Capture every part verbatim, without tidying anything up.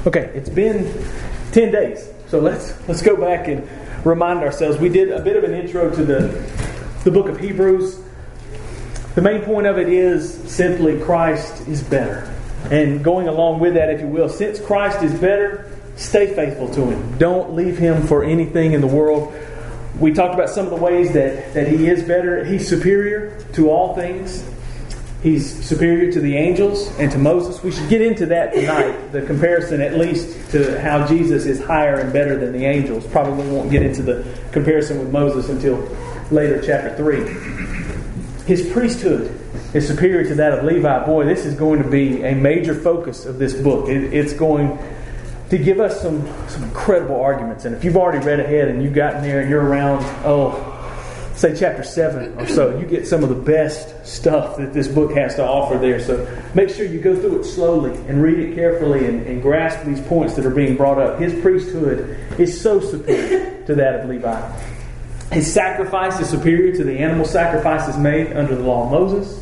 Okay, it's been ten days. So let's let's go back and remind ourselves. We did a bit of an intro to the, the book of Hebrews. The main point of it is simply Christ is better. And going along with that, if you will, since Christ is better, stay faithful to Him. Don't leave Him for anything in the world. We talked about some of the ways that, that He is better. He's superior to all things. He's superior to the angels and to Moses. We should get into that tonight. The comparison, at least, to how Jesus is higher and better than the angels. Probably won't get into the comparison with Moses until later, chapter three. His priesthood is superior to that of Levi. Boy, this is going to be a major focus of this book. It, it's going to give us some, some incredible arguments. And if you've already read ahead and you've gotten there and you're around, oh, say chapter seven or so, you get some of the best stuff that this book has to offer there. So make sure you go through it slowly and read it carefully and, and grasp these points that are being brought up. His priesthood is so superior to that of Levi. His sacrifice is superior to the animal sacrifices made under the law of Moses.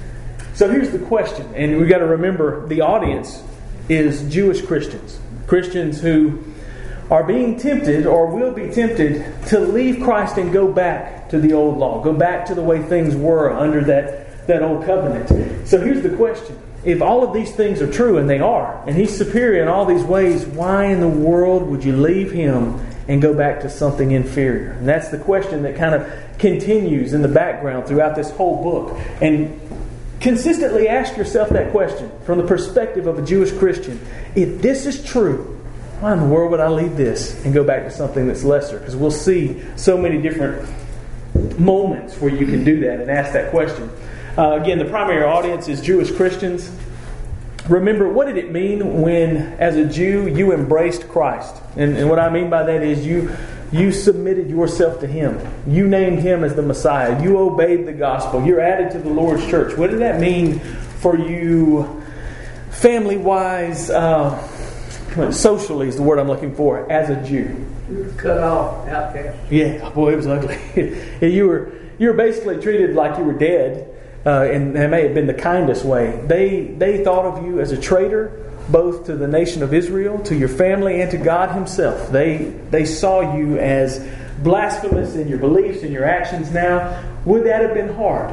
So here's the question, and we've got to remember the audience is Jewish Christians. Christians who are being tempted or will be tempted to leave Christ and go back to the old law. Go back to the way things were under that, that old covenant. So here's the question. If all of these things are true, and they are, and He's superior in all these ways, why in the world would you leave Him and go back to something inferior? And that's the question that kind of continues in the background throughout this whole book. And consistently ask yourself that question from the perspective of a Jewish Christian. If this is true, why in the world would I leave this and go back to something that's lesser? Because we'll see so many different moments where you can do that and ask that question. Uh, again, the primary audience is Jewish Christians. Remember, what did it mean when, as a Jew, you embraced Christ? And, and what I mean by that is you you submitted yourself to Him. You named Him as the Messiah. You obeyed the gospel. You're added to the Lord's church. What did that mean for you family-wise? Uh, socially is the word I'm looking for, as a Jew. You were cut off, outcast. Yeah, boy, it was ugly. you were you were basically treated like you were dead. Uh, and that may have been the kindest way. They they thought of you as a traitor, both to the nation of Israel, to your family, and to God Himself. They they saw you as blasphemous in your beliefs and your actions. Now, would that have been hard?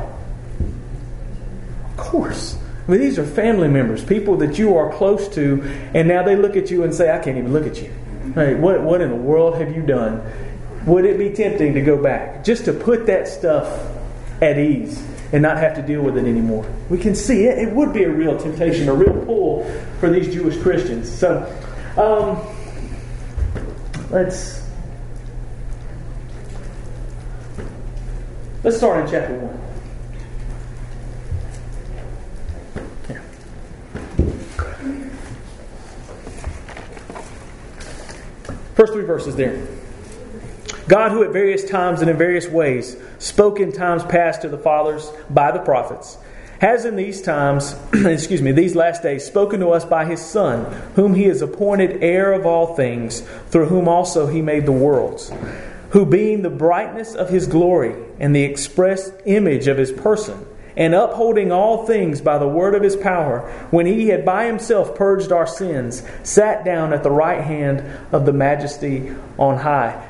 Of course. I mean, these are family members, people that you are close to, and now they look at you and say, I can't even look at you. Hey, what what in the world have you done? Would it be tempting to go back? Just to put that stuff at ease and not have to deal with it anymore. We can see it. It would be a real temptation, a real pull for these Jewish Christians. So, um, let's let's start in chapter one. Here. First three verses there. God, who at various times and in various ways spoke in times past to the fathers by the prophets, has in these times, excuse me, these last days spoken to us by His Son, whom He has appointed heir of all things, through whom also He made the worlds, who being the brightness of His glory and the express image of His person, and upholding all things by the word of His power, when He had by Himself purged our sins, sat down at the right hand of the Majesty on high.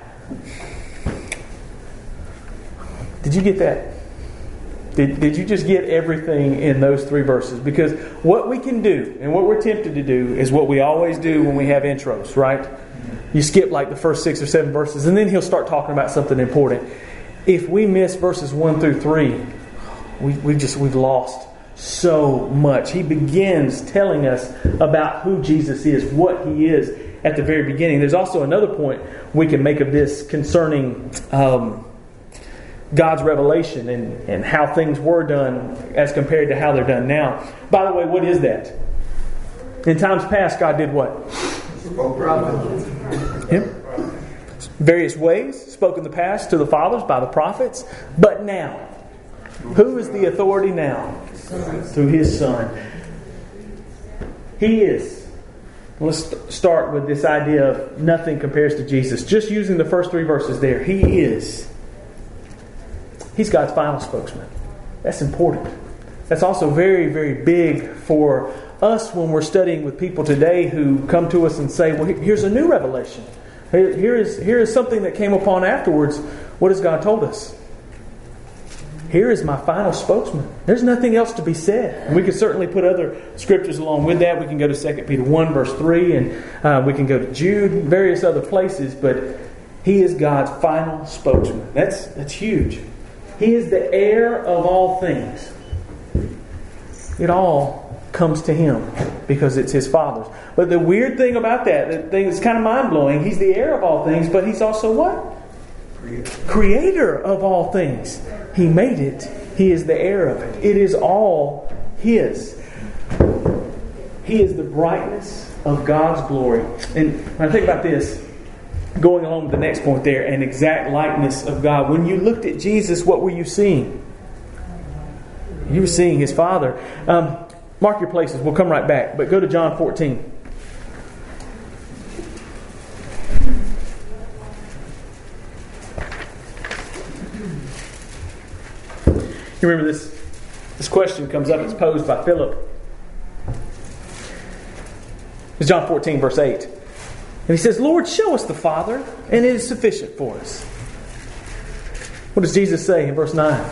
Did you get that? Did, did you just get everything in those three verses? Because what we can do and what we're tempted to do is what we always do when we have intros, right? You skip like the first six or seven verses and then he'll start talking about something important. If we miss verses one through three, we, we just, we've lost so much. He begins telling us about who Jesus is, what He is at the very beginning. There's also another point we can make of this concerning um, God's revelation and, and how things were done as compared to how they're done now. By the way, what is that? In times past, God did what? Him? Various ways, spoke in the past to the fathers by the prophets. But now, who is the authority now? Through His Son. He is. Let's start with this idea of nothing compares to Jesus. Just using the first three verses there. He is. He's God's final spokesman. That's important. That's also very, very big for us when we're studying with people today who come to us and say, well, here's a new revelation. Here is, here is something that came upon afterwards. What has God told us? Here is my final spokesman. There's nothing else to be said. And we could certainly put other scriptures along with that. We can go to Second Peter one verse three, and uh, we can go to Jude, various other places. But He is God's final spokesman. That's, that's huge. He is the heir of all things. It all comes to Him because it's His Father's. But the weird thing about that, the thing that's kind of mind-blowing, He's the heir of all things, but He's also what? Creator of all things. He made it. He is the heir of it. It is all His. He is the brightness of God's glory. And when I think about this, going along with the next point there, an exact likeness of God. When you looked at Jesus, what were you seeing? You were seeing His Father. Um, mark your places. We'll come right back. But go to John fourteen. You remember this, this question comes up. It's posed by Philip. It's John fourteen, verse eight. And he says, Lord, show us the Father, and it is sufficient for us. What does Jesus say in verse nine?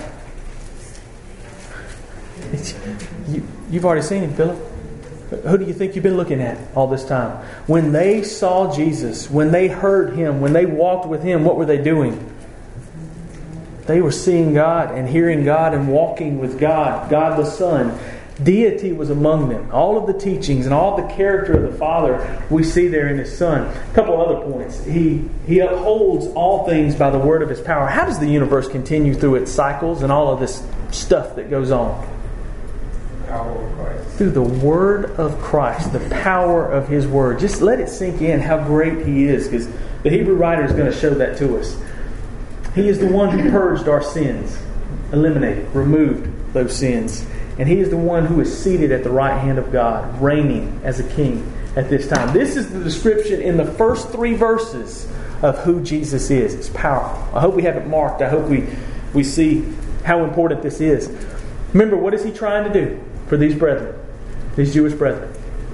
You, you've already seen Him, Philip. Who do you think you've been looking at all this time? When they saw Jesus, when they heard Him, when they walked with Him, what were they doing? They were seeing God and hearing God and walking with God, God the Son. Deity was among them. All of the teachings and all the character of the Father we see there in His Son. A couple other points. He, he upholds all things by the word of His power. How does the universe continue through its cycles and all of this stuff that goes on? Power of Christ. Through the word of Christ, the power of His word. Just let it sink in how great He is, because the Hebrew writer is going to show that to us. He is the one who purged our sins, eliminated, removed those sins. And He is the one who is seated at the right hand of God, reigning as a king at this time. This is the description in the first three verses of who Jesus is. It's powerful. I hope we have it marked. I hope we, we see how important this is. Remember, what is He trying to do for these brethren, these Jewish brethren?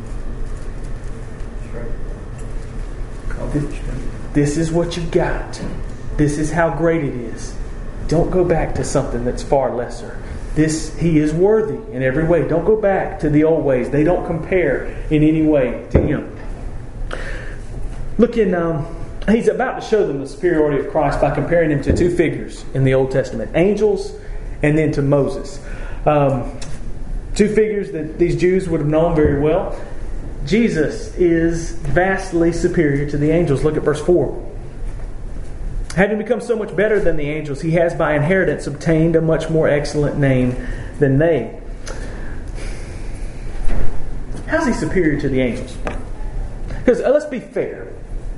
This is what you've got. This is how great it is. Don't go back to something that's far lesser. This, He is worthy in every way. Don't go back to the old ways. They don't compare in any way to Him. Look in, um, He's about to show them the superiority of Christ by comparing Him to two figures in the Old Testament. Angels and then to Moses. Um, two figures that these Jews would have known very well. Jesus is vastly superior to the angels. Look at verse four. Having become so much better than the angels, He has by inheritance obtained a much more excellent name than they. How's He superior to the angels? Because uh, let's be fair.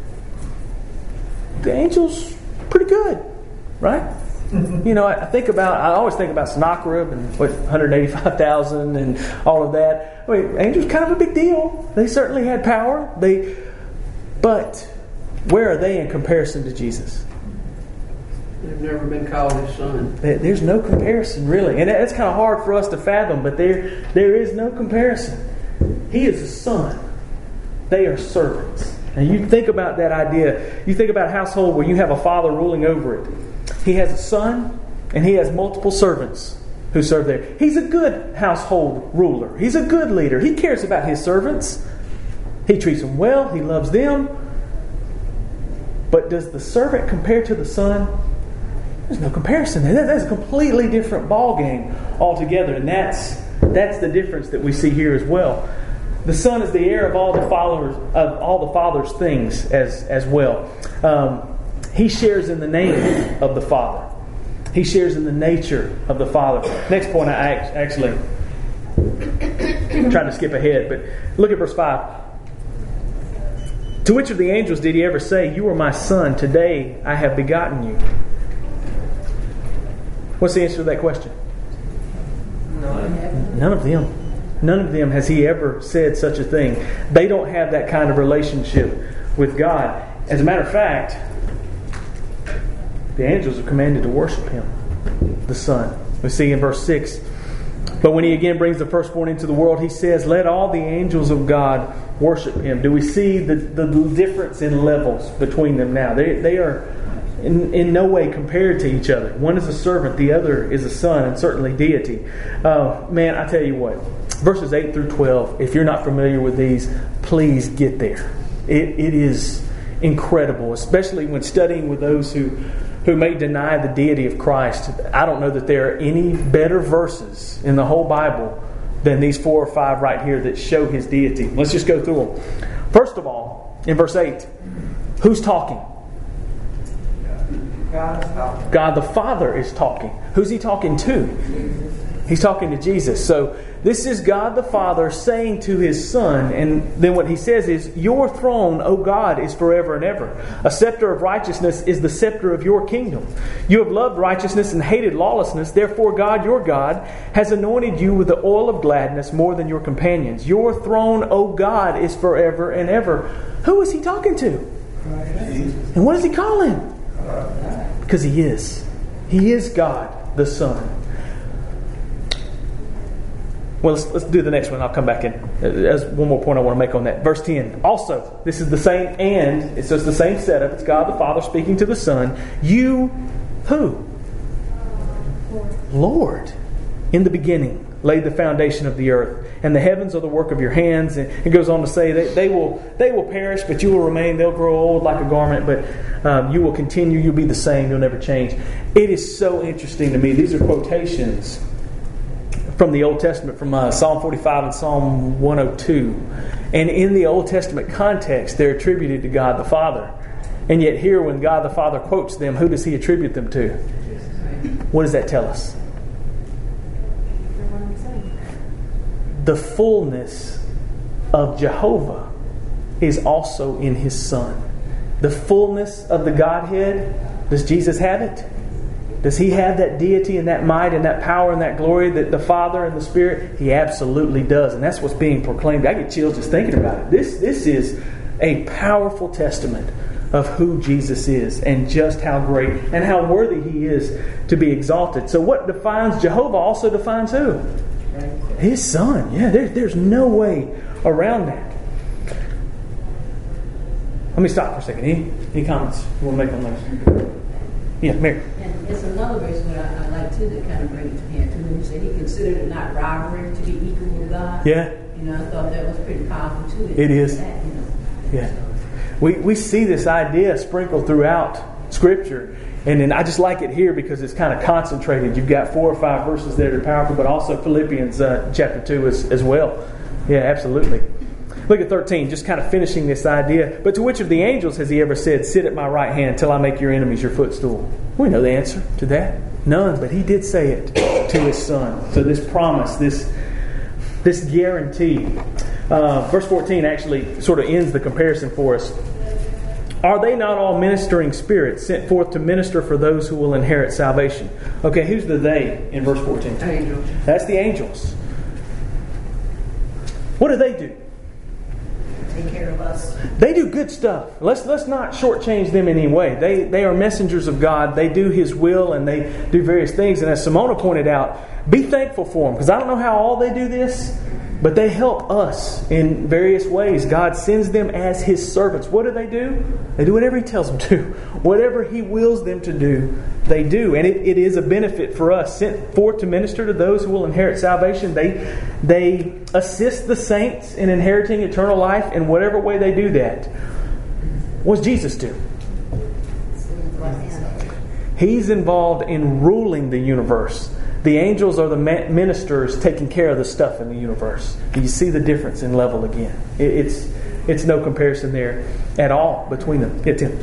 The angels, pretty good, right? You know, I think about, I always think about Sennacherib and what, one hundred eighty-five thousand and all of that. I mean, angels kind of a big deal. They certainly had power. They, but where are they in comparison to Jesus? They've never been called His Son. There's no comparison, really. And that's kind of hard for us to fathom, but there, there is no comparison. He is a son. They are servants. And you think about that idea. You think about a household where you have a father ruling over it. He has a son, and he has multiple servants who serve there. He's a good household ruler. He's a good leader. He cares about his servants. He treats them well. He loves them. But does the servant compare to the son? There's no comparison. That's a completely different ballgame altogether. And that's that's the difference that we see here as well. The Son is the heir of all the followers of all the Father's things as as well. Um, he shares in the name of the Father. He shares in the nature of the Father. Next point, I actually I'm trying to skip ahead, but look at verse five. To which of the angels did He ever say, "You are my Son; today I have begotten you"? What's the answer to that question? None. None of them. None of them has He ever said such a thing. They don't have that kind of relationship with God. As a matter of fact, the angels are commanded to worship Him, the Son. We see in verse six, But when he again brings the firstborn into the world, he says, let all the angels of God worship him. Do we see the, the difference in levels between them now? They, they are in, in no way compared to each other. One is a servant, the other is a son, and certainly deity. Uh, man, I tell you what, verses eight through twelve, if you're not familiar with these, please get there. It, it is incredible, especially when studying with those who who may deny the deity of Christ. I don't know that there are any better verses in the whole Bible than these four or five right here that show his deity. Let's just go through them. First of all, in verse eight, who's talking? God is talking. God the Father is talking. Who's he talking to? He's talking to Jesus. So this is God the Father saying to his Son, and then what he says is, your throne, O God, is forever and ever. A scepter of righteousness is the scepter of your kingdom. You have loved righteousness and hated lawlessness. Therefore God, your God, has anointed you with the oil of gladness more than your companions. Your throne, O God, is forever and ever. Who is he talking to? And what does he call him? Because he is. He is God, the Son. Well, let's, let's do the next one. I'll come back in. There's one more point I want to make on that. Verse ten. Also, this is the same and. It's just the same setup. It's God the Father speaking to the Son. You, who? Lord. In the beginning, laid the foundation of the earth. And the heavens are the work of your hands. And it goes on to say that they will they will perish, but you will remain. They'll grow old like a garment, but um, you will continue. You'll be the same. You'll never change. It is so interesting to me. These are quotations from the Old Testament, from uh, Psalm forty-five and Psalm one oh two. And in the Old Testament context, they're attributed to God the Father. And yet here, when God the Father quotes them, who does he attribute them to? What does that tell us? The fullness of Jehovah is also in his Son. The fullness of the Godhead, does Jesus have it? Does he have that deity and that might and that power and that glory that the Father and the Spirit? He absolutely does. And that's what's being proclaimed. I get chills just thinking about it. This, this is a powerful testament of who Jesus is and just how great and how worthy he is to be exalted. So what defines Jehovah also defines who? His Son. Yeah, there, there's no way around that. Let me stop for a second. Any, any comments you want to make on those? Yeah, Mary. And it's another verse where I, I like too that kind of brings it to him. When he said he considered it not robbery to be equal with God. Yeah. You know, I thought that was pretty powerful too. It is. That, you know. Yeah. We we see this idea sprinkled throughout Scripture. And then I just like it here because it's kind of concentrated. You've got four or five verses there that are powerful, but also Philippians uh, chapter two as, as well. Yeah, absolutely. Look at thirteen, just kind of finishing this idea. But to which of the angels has he ever said, sit at my right hand till I make your enemies your footstool? We know the answer to that. None, but he did say it to his Son. So this promise, this, this guarantee. Uh, verse fourteen actually sort of ends the comparison for us. Are they not all ministering spirits sent forth to minister for those who will inherit salvation? Okay, who's the they in verse fourteen? Angels. That's the angels. What do they do? Take care of us. They do good stuff. Let's let's not shortchange them in any way. They they are messengers of God. They do His will and they do various things. And as Simona pointed out, be thankful for them. Because I don't know how all they do this, but they help us in various ways. God sends them as His servants. What do they do? They do whatever He tells them to. Whatever He wills them to do, they do. And it, it is a benefit for us. Sent forth to minister to those who will inherit salvation. They, they assist the saints in inheriting eternal life in whatever way they do that. What does Jesus do? He's involved in ruling the universe. The angels are the ministers taking care of the stuff in the universe. Do you see the difference in level again? It's it's no comparison there at all between them. Yeah, Tim.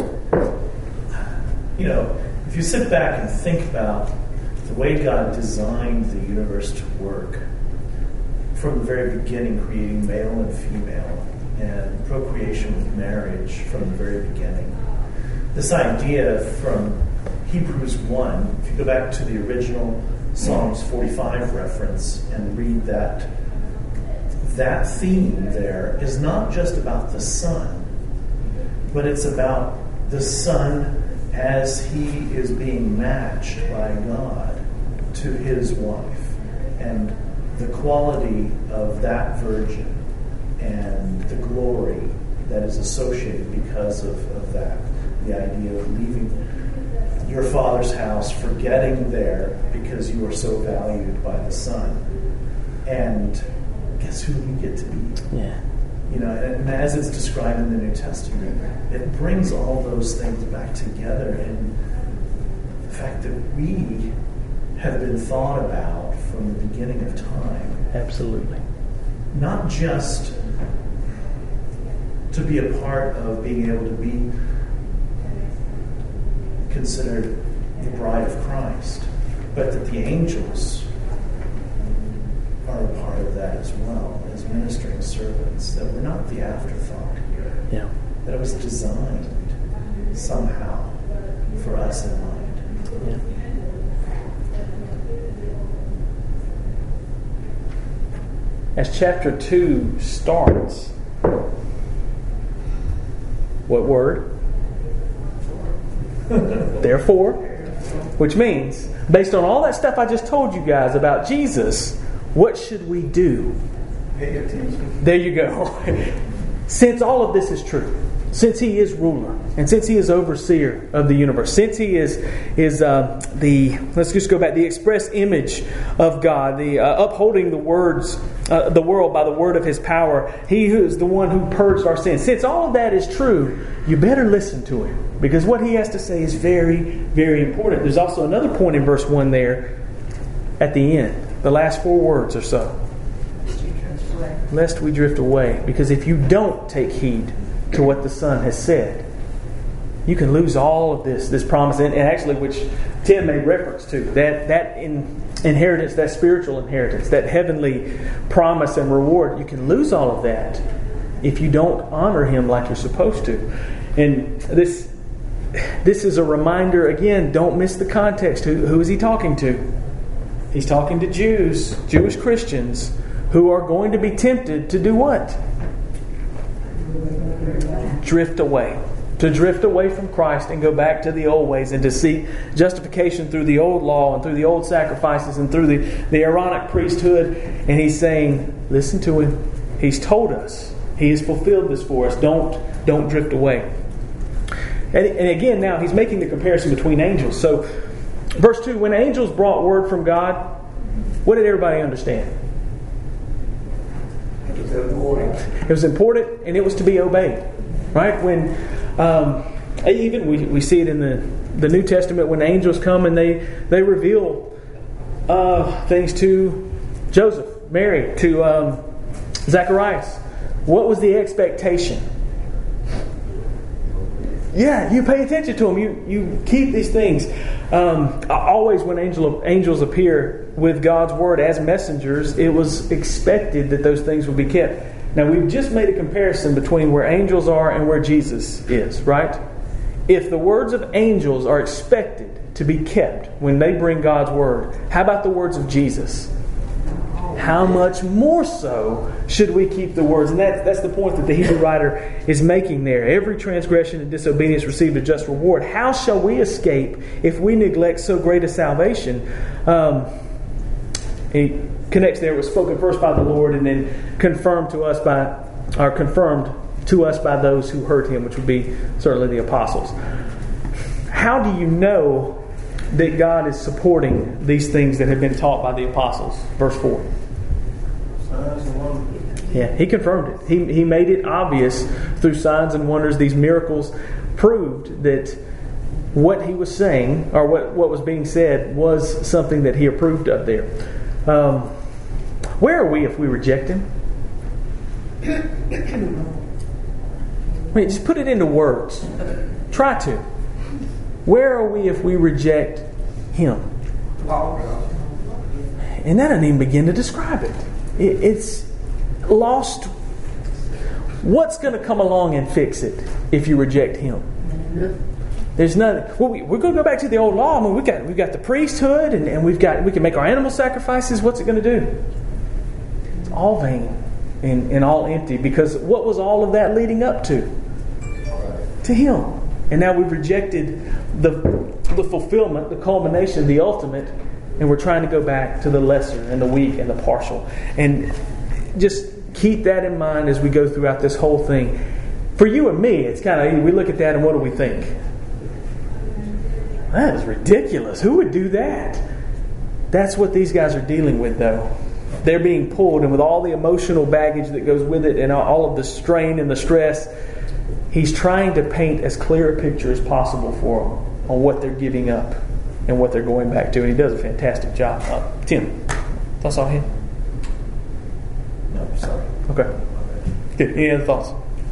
You know, if you sit back and think about the way God designed the universe to work, from the very beginning creating male and female and procreation with marriage from the very beginning, this idea from Hebrews one, if you go back to the original Psalms forty-five reference and read that, that theme there is not just about the Son, but it's about the Son as he is being matched by God to his wife. and the quality of that virgin and the glory that is associated because of, of that. The idea of leaving your father's house, forgetting there because you are so valued by the Son. And guess who you get to be? Yeah. You know, and as it's described in the New Testament, it brings all those things back together. And the fact that we have been thought about from the beginning of time. Absolutely. Not just to be a part of being able to be considered the bride of Christ, but that the angels are a part of that as well, as ministering servants, that we're not the afterthought here. Yeah. That it was designed somehow for us in mind. Yeah. As chapter two starts, what word? Therefore, which means, based on all that stuff I just told you guys about Jesus, what should we do? Pay attention. There you go. Since all of this is true, since He is ruler, and since He is overseer of the universe, since He is is uh, the let's just go back the express image of God, the uh, upholding the words, uh, the world by the word of His power, He who is the one who purged our sins. Since all of that is true, you better listen to Him, because what He has to say is very, very important. There's also another point in verse one there at the end, the last four words or so. Lest we drift away. Because if you don't take heed to what the Son has said, you can lose all of this this promise, and, and actually, which Tim made reference to, that that in, inheritance, that spiritual inheritance, that heavenly promise and reward. You can lose all of that if you don't honor Him like you're supposed to. And this this is a reminder again. Don't miss the context. Who, who is He talking to? He's talking to Jews, Jewish Christians, who are going to be tempted to do what? Drift away. To drift away from Christ and go back to the old ways and to seek justification through the old law and through the old sacrifices and through the, the Aaronic priesthood. And He's saying, listen to Him. He's told us. He has fulfilled this for us. Don't, don't drift away. And, and again, now He's making the comparison between angels. So, verse two, when angels brought word from God, what did everybody understand? It was important. It was important, and it was to be obeyed. Right? When um, even we, we see it in the, the New Testament when angels come and they they reveal uh, things to Joseph, Mary, to um, Zacharias. What was the expectation? Yeah, you pay attention to them. You you keep these things. Um, always when angel, angels appear with God's word as messengers, it was expected that those things would be kept. Now, we've just made a comparison between where angels are and where Jesus is, right? If the words of angels are expected to be kept when they bring God's word, how about the words of Jesus? How much more so should we keep the words? And that's, that's the point that the Hebrew writer is making there. Every transgression and disobedience received a just reward. How shall we escape if we neglect so great a salvation? Um, he connects there. It was spoken first by the Lord and then confirmed to us by, or confirmed to us by those who heard Him, which would be certainly the apostles. How do you know that God is supporting these things that have been taught by the apostles? Verse four. Yeah, He confirmed it. He, he made it obvious through signs and wonders. These miracles proved that what He was saying, or what, what was being said, was something that He approved of there. Um, where are we if we reject Him? I mean, just put it into words. Try to. Where are we if we reject Him? And that doesn't even begin to describe it. it it's lost. What's going to come along and fix it if you reject Him? There's nothing. Well, we, we're going to go back to the old law. I mean, we got we've got the priesthood, and, and we've got we can make our animal sacrifices. What's it going to do? It's all vain and, and all empty. Because what was all of that leading up to? To Him. And now we've rejected the the fulfillment, the culmination, the ultimate And we're trying to go back to the lesser and the weak and the partial. And just keep that in mind as we go throughout this whole thing. For you and me, it's kind of, we look at that and what do we think? That is ridiculous. Who would do that? That's what these guys are dealing with, though. They're being pulled, and with all the emotional baggage that goes with it and all of the strain and the stress, he's trying to paint as clear a picture as possible for them on what they're giving up and what they're going back to. And he does a fantastic job. Uh, Tim, thoughts on him? No, sorry. Okay. Good. Any other thoughts?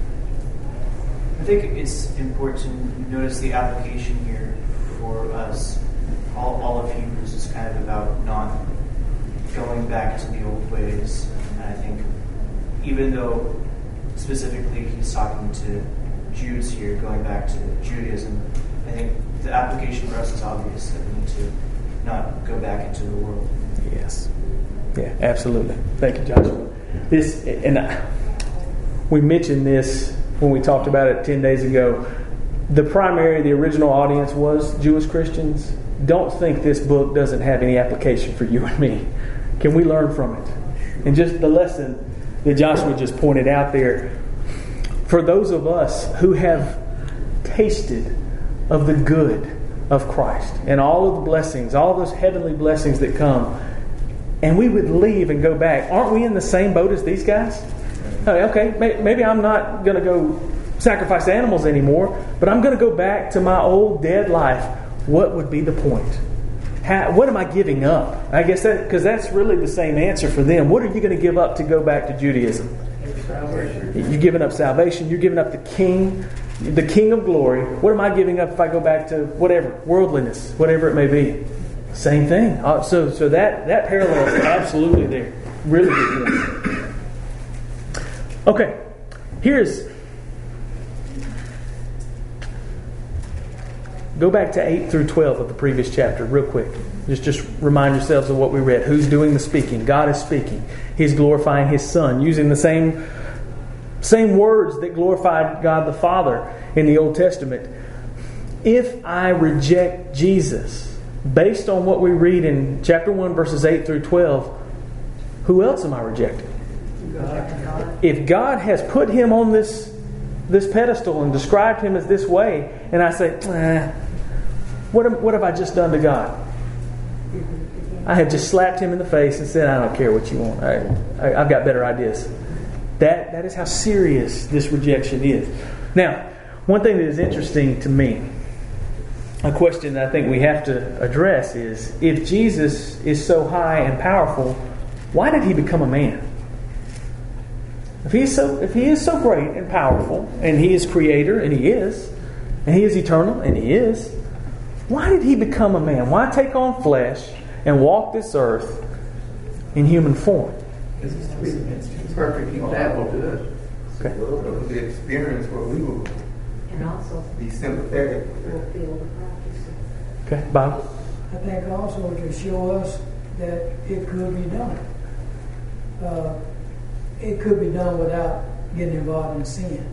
I think it's important to notice the application here for us. All, all of Hebrews is kind of about not going back to the old ways. And I think even though specifically he's talking to Jews here, going back to Judaism, I think the application for us is obvious that we need to not go back into the world. Yes. Yeah, absolutely. Thank you, Joshua. This, and I, we mentioned this when we talked about it ten days ago. The primary, the original audience was Jewish Christians. Don't think this book doesn't have any application for you and me. Can we learn from it? And just the lesson that Joshua just pointed out there, for those of us who have tasted of the good of Christ and all of the blessings, all those heavenly blessings that come, and we would leave and go back, aren't we in the same boat as these guys? Okay, maybe I'm not going to go sacrifice animals anymore, but I'm going to go back to my old dead life. What would be the point? How, what am I giving up? I guess that because that's really the same answer for them. What are you going to give up to go back to Judaism? You're giving up salvation. You're giving up the King, the King of glory. What am I giving up if I go back to whatever, worldliness, whatever it may be? Same thing. Uh, so, so that that parallel is absolutely there. Really good point. Okay, here's. Go back to eight through twelve of the previous chapter real quick. Just, just remind yourselves of what we read. Who's doing the speaking? God is speaking. He's glorifying His Son, using the same, same words that glorified God the Father in the Old Testament. If I reject Jesus, based on what we read in chapter one, verses eight through twelve, who else am I rejecting? God. If God has put Him on this, this pedestal and described Him as this way, and I say, eh, what, am, what have I just done to God? I had just slapped Him in the face and said, I don't care what you want. I, I, I've got better ideas. That That is how serious this rejection is. Now, one thing that is interesting to me, a question that I think we have to address is, if Jesus is so high and powerful, why did He become a man? If he is so, if He is so great and powerful, and He is Creator, and He is, and He is eternal, and He is, why did He become a man? Why take on flesh and walk this earth in human form? This is a perfect example to us. Okay. So the experience where we will And also be sympathetic. fulfill the prophecy. Okay, Bob? I think also to show us that it could be done. Uh, it could be done without getting involved in sin.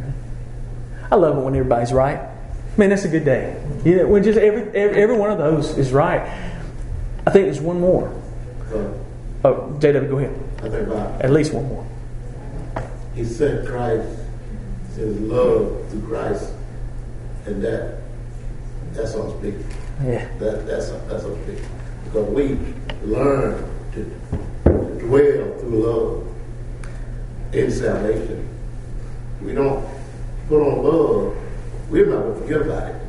I love it when everybody's right. Man, that's a good day. You know, when just every, every every one of those is right. I think there's one more. So, Oh, J W, go ahead. I think about At least one more. He sent Christ, His love to Christ, and that that's on speaking. Yeah. That that's that's on speaking. Because we learn to, to dwell through love in salvation. We don't put on love, we're not going to forget about it.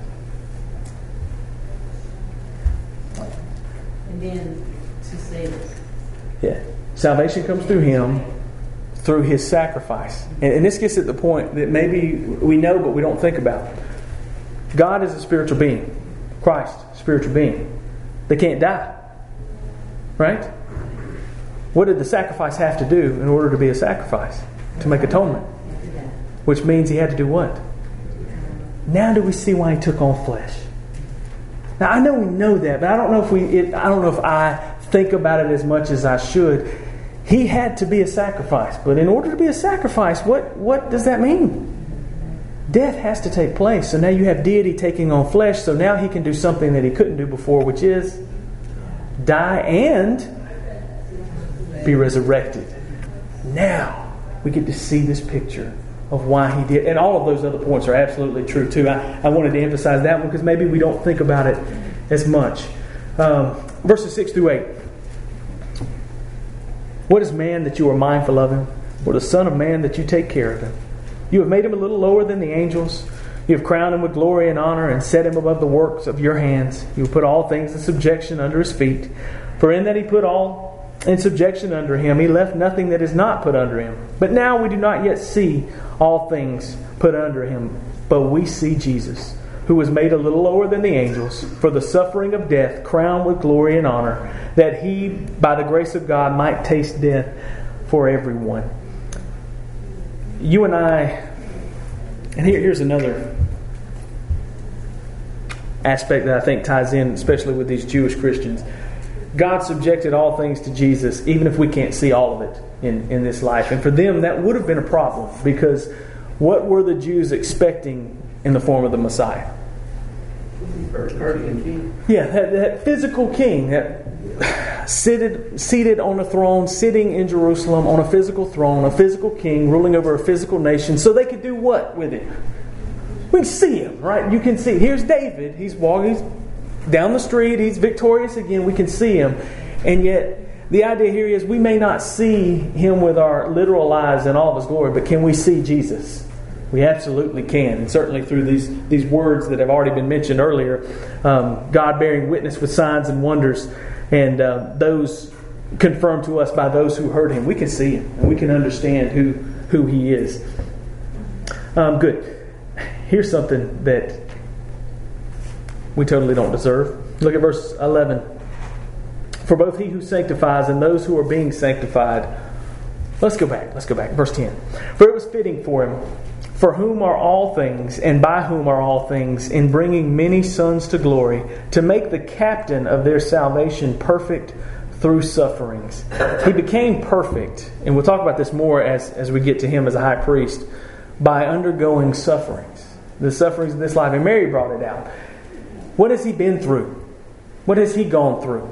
And then to say this. Yeah. Salvation comes through Him, through His sacrifice. And, and this gets at the point that maybe we know but we don't think about. God is a spiritual being. Christ, spiritual being. They can't die. Right? What did the sacrifice have to do in order to be a sacrifice? To make atonement. Which means He had to do what? Now do we see why He took on flesh? Now I know we know that, but I don't know if we. It, I don't know if I think about it as much as I should. He had to be a sacrifice, but in order to be a sacrifice, what what does that mean? Death has to take place. So now you have deity taking on flesh. So now He can do something that He couldn't do before, which is die, and be resurrected. Now we get to see this picture of why he did. And all of those other points are absolutely true too. I, I wanted to emphasize that one because maybe we don't think about it as much. Um, verses six through eight. What is man that you are mindful of him? Or the son of man that you take care of him? You have made him a little lower than the angels. You have crowned him with glory and honor and set him above the works of your hands. You have put all things in subjection under his feet. For in that he put all in subjection under him, he left nothing that is not put under him. But now we do not yet see all things put under him, but we see Jesus, who was made a little lower than the angels, for the suffering of death, crowned with glory and honor, that he, by the grace of God, might taste death for everyone. You and I, and here, here's another aspect that I think ties in, especially with these Jewish Christians. God subjected all things to Jesus, even if we can't see all of it in, in this life. And for them, that would have been a problem, because what were the Jews expecting in the form of the Messiah? Yeah, that, that physical king that seated, seated on a throne, sitting in Jerusalem on a physical throne, a physical king ruling over a physical nation, so they could do what with it? We can see him, right? You can see. Here's David. He's walking he's down the street. He's victorious again. We can see him. And yet, the idea here is we may not see him with our literal eyes in all of his glory, but can we see Jesus? We absolutely can. And certainly through these, these words that have already been mentioned earlier, um, God bearing witness with signs and wonders, and uh, those confirmed to us by those who heard him. We can see him, and we can understand who, who he is. Um, good. Here's something that we totally don't deserve. Look at verse eleven. For both he who sanctifies and those who are being sanctified. Let's go back. Let's go back. Verse ten. For it was fitting for him, for whom are all things, and by whom are all things, in bringing many sons to glory, to make the captain of their salvation perfect through sufferings. He became perfect, and we'll talk about this more as, as we get to him as a high priest, by undergoing sufferings. The sufferings of this life. And Mary brought it out. What has he been through? What has he gone through?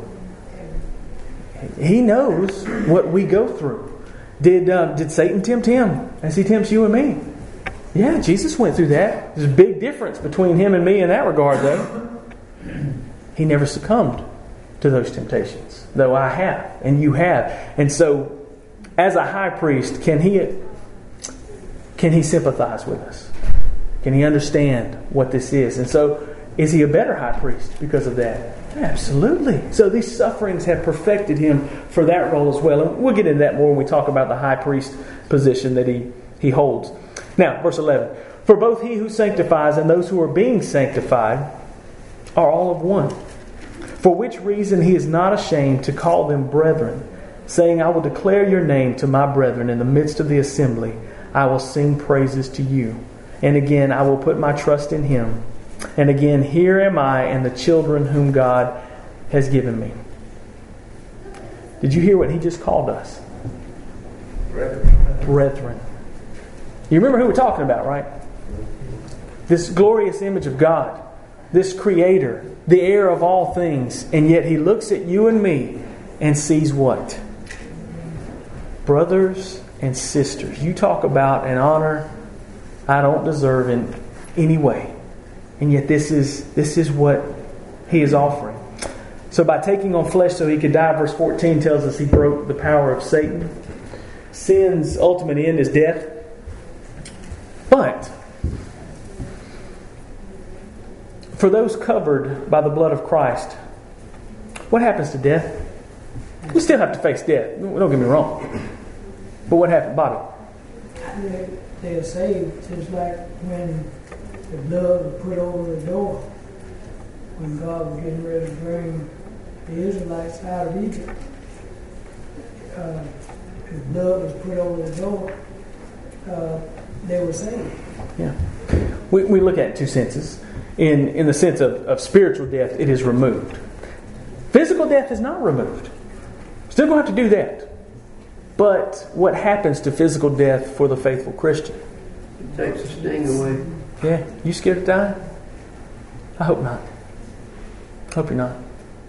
He knows what we go through. Did uh, did Satan tempt him as he tempts you and me? Yeah, Jesus went through that. There's a big difference between him and me in that regard, though. He never succumbed to those temptations, though I have, and you have. And so, as a high priest, can he can he sympathize with us? Can he understand what this is? And so, is he a better high priest because of that? Absolutely. So these sufferings have perfected him for that role as well. And we'll get into that more when we talk about the high priest position that he, he holds. Now, verse eleven. For both he who sanctifies and those who are being sanctified are all of one. For which reason he is not ashamed to call them brethren, saying, I will declare your name to my brethren in the midst of the assembly. I will sing praises to you. And again, I will put my trust in him. And again, here am I and the children whom God has given me. Did you hear what he just called us? Brethren. Brethren. You remember who we're talking about, right? This glorious image of God. This Creator. The heir of all things. And yet he looks at you and me and sees what? Brothers and sisters. You talk about an honor I don't deserve in any way. And yet this is this is what he is offering. So by taking on flesh so he could die, verse fourteen tells us he broke the power of Satan. Sin's ultimate end is death. But for those covered by the blood of Christ, what happens to death? We still have to face death. Don't get me wrong. But what happened, Bobby? They are saved just like when the blood was put over the door when God was getting ready to bring the Israelites out of Egypt. Uh, his blood was put over the door. Uh, they were saved. Yeah. We, we look at two senses. In, in the sense of, of spiritual death, it is removed. Physical death is not removed. Still going to have to do that. But what happens to physical death for the faithful Christian? It takes the sting away. Yeah. You scared to die? I hope not. Hope you're not.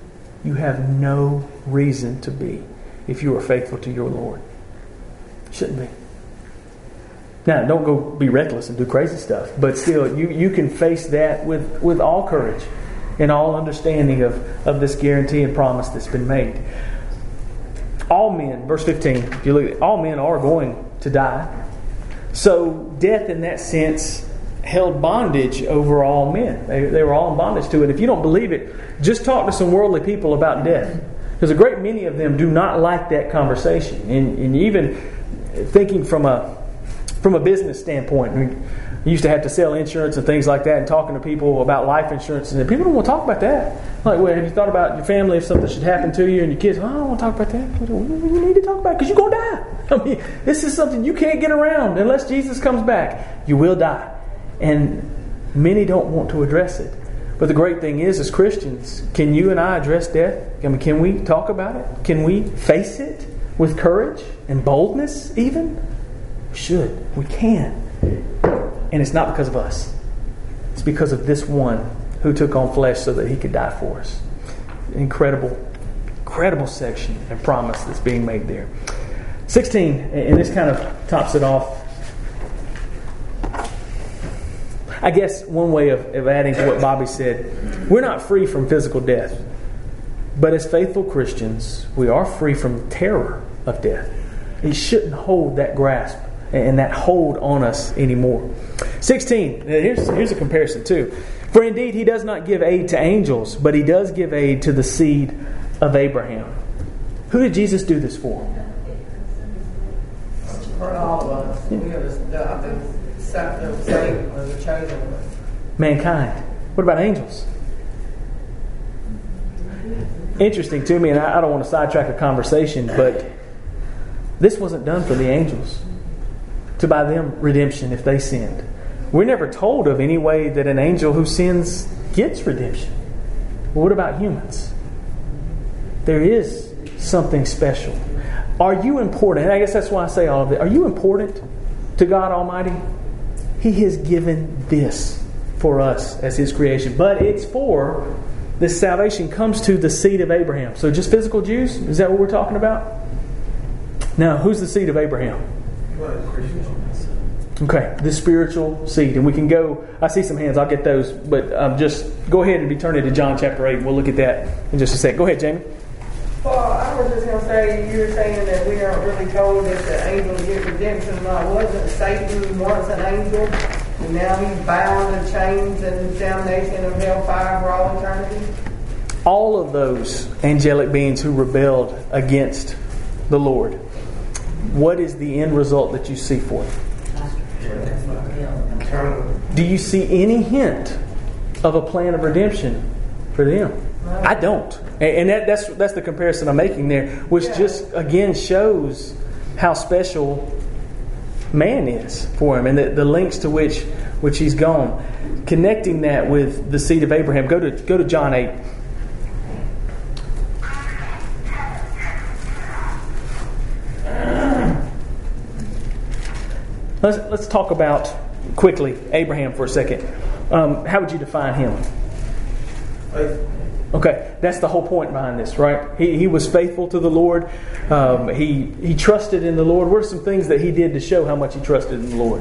you have no reason to be if you are faithful to your Lord. Shouldn't be. Now, don't go be reckless and do crazy stuff, but still, you, you can face that with, with all courage and all understanding of, of this guarantee and promise that's been made. All men, verse fifteen, if you look at it, all men are going to die. So death in that sense held bondage over all men. They, they were all in bondage to it. If you don't believe it, just talk to some worldly people about death. Because a great many of them do not like that conversation. And, and even thinking from a from a business standpoint, we used to have to sell insurance and things like that, and talking to people about life insurance, and people don't want to talk about that. Like, well, have you thought about your family if something should happen to you and your kids? Oh, I don't want to talk about that. You need to talk about it because you're going to die. I mean, this is something you can't get around unless Jesus comes back. You will die. And many don't want to address it. But the great thing is, as Christians, can you and I address death? I mean, can we talk about it? Can we face it with courage and boldness even? We should. We can. And it's not because of us. It's because of this one who took on flesh so that he could die for us. Incredible, incredible section and promise that's being made there. sixteen, and this kind of tops it off. I guess one way of, of adding to what Bobby said, we're not free from physical death. But as faithful Christians, we are free from terror of death. It shouldn't hold that grasp and that hold on us anymore. sixteen, here's, here's a comparison too. For indeed he does not give aid to angels, but he does give aid to the seed of Abraham. Who did Jesus do this for? For all of us. We are the saved or the chosen one. Mankind. What about angels? Interesting to me, and I, I don't want to sidetrack a conversation, but this wasn't done for the angels to buy them redemption if they sinned. We're never told of any way that an angel who sins gets redemption. Well, what about humans? There is something special. Are you important? And I guess that's why I say all of it. Are you important to God Almighty? He has given this for us as His creation. But it's for, this salvation comes to the seed of Abraham. So just physical Jews? Is that what we're talking about? Now, who's the seed of Abraham? Okay, the spiritual seed. And we can go, I see some hands, I'll get those. But um, just go ahead and be turning to John chapter eight. We'll look at that in just a sec. Go ahead, Jamie. Well, I was just going to say, you were saying that we aren't really told that the angels get redemption. Well, wasn't Satan once an angel? And now he's bound in chains and damnation of hellfire for all eternity? All of those angelic beings who rebelled against the Lord, what is the end result that you see for them? Do you see any hint of a plan of redemption for them? I don't. And that, that's that's the comparison I'm making there, which yeah. just, again, shows how special man is for him and the, the lengths to which which he's gone. Connecting that with the seed of Abraham. Go to go to John eight. Let's, let's talk about, quickly, Abraham for a second. Um, how would you define him? Okay, that's the whole point behind this, right? He he was faithful to the Lord. Um, he he trusted in the Lord. What are some things that he did to show how much he trusted in the Lord?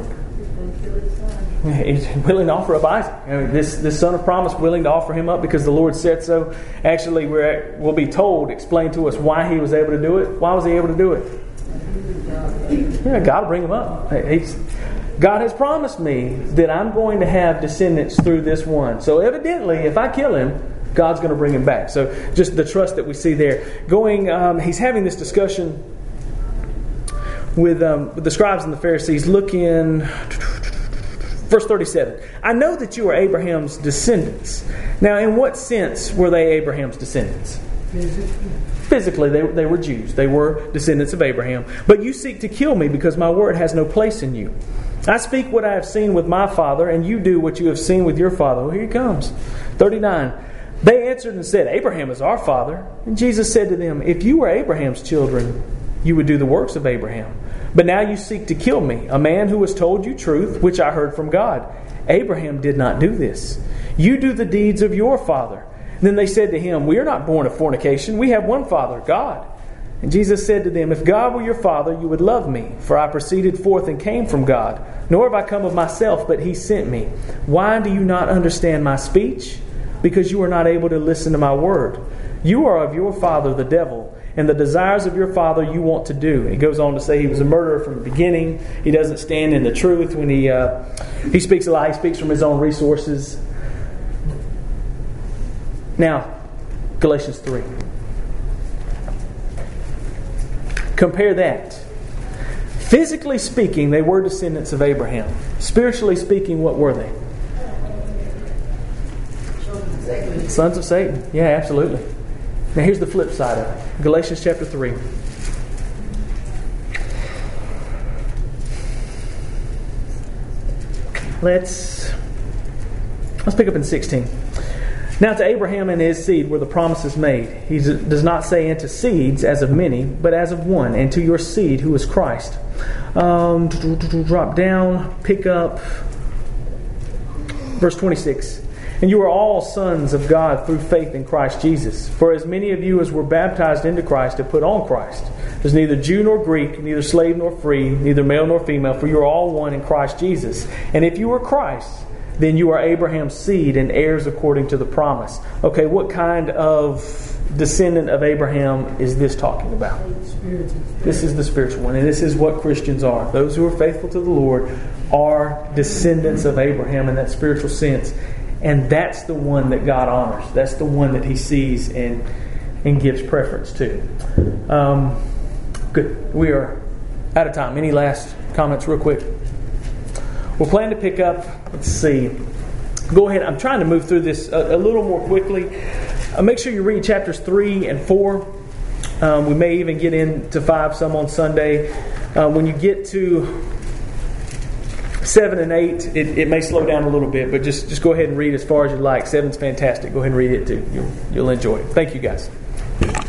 He's willing to offer up Isaac. I mean, this this son of promise, willing to offer him up because the Lord said so. Actually, we're, we'll be told, explain to us why he was able to do it. Why was he able to do it? Yeah, God will bring him up. He's, God has promised me that I'm going to have descendants through this one. So evidently, if I kill him, God's going to bring him back. So just the trust that we see there. Going, um, he's having this discussion with, um, with the scribes and the Pharisees. Look in verse thirty-seven. I know that you are Abraham's descendants. Now, in what sense were they Abraham's descendants? Physically, they, they were Jews. They were descendants of Abraham. But you seek to kill me because my word has no place in you. I speak what I have seen with my father, and you do what you have seen with your father. Well, here he comes. thirty-nine. They answered and said, Abraham is our father. And Jesus said to them, if you were Abraham's children, you would do the works of Abraham. But now you seek to kill me, a man who has told you truth, which I heard from God. Abraham did not do this. You do the deeds of your father. Then they said to him, we are not born of fornication. We have one Father, God. And Jesus said to them, if God were your Father, you would love me, for I proceeded forth and came from God. Nor have I come of myself, but He sent me. Why do you not understand my speech? Because you are not able to listen to my word. You are of your father, the devil, and the desires of your father you want to do. He goes on to say he was a murderer from the beginning. He doesn't stand in the truth when he uh, he speaks a lie. He speaks from his own resources. Now, Galatians three. Compare that. Physically speaking, they were descendants of Abraham. Spiritually speaking, what were they? Sons of Satan. Yeah, absolutely. Now here's the flip side of it. Galatians chapter three. Let's let's pick up in sixteen. Now to Abraham and his seed were the promises made. He does not say into seeds as of many, but as of one, and to your seed who is Christ. Um, drop down, pick up verse twenty-six. And you are all sons of God through faith in Christ Jesus. For as many of you as were baptized into Christ have put on Christ. There's neither Jew nor Greek, neither slave nor free, neither male nor female, for you are all one in Christ Jesus. And if you are Christ, then you are Abraham's seed and heirs according to the promise. Okay, what kind of descendant of Abraham is this talking about? This is the spiritual one, and this is what Christians are. Those who are faithful to the Lord are descendants of Abraham in that spiritual sense. And that's the one that God honors. That's the one that He sees and and gives preference to. Um, good. We are out of time. Any last comments real quick? We'll plan to pick up, let's see. Go ahead. I'm trying to move through this a, a little more quickly. Uh, make sure you read chapters three and four. Um, we may even get into five some on Sunday. Uh, when you get to Seven and eight, it, it may slow down a little bit, but just, just go ahead and read as far as you like. Seven's fantastic. Go ahead and read it too. You'll, you'll enjoy it. Thank you, guys.